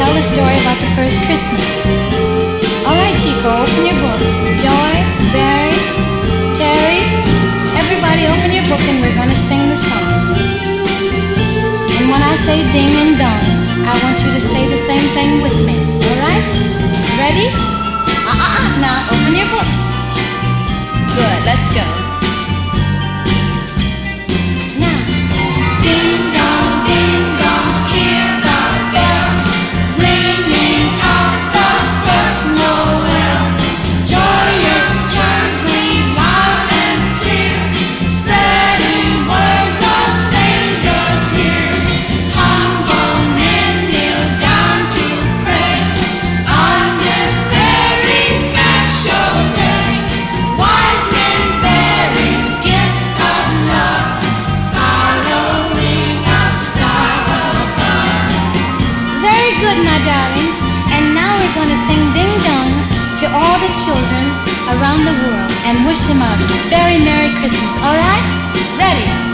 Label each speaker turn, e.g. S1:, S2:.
S1: tell the story about the first Christmas. All right, Chico, open your book. Joy, Barry, Terry, everybody open your book and we're going to sing the song. And when I say ding and dong, I want you to say the same thing with me. All right? Ready? Now open your books. Good, let's go. Good, my darlings, and now we're going to sing Ding Dong to all the children around the world and wish them a very Merry Christmas, all right? Ready?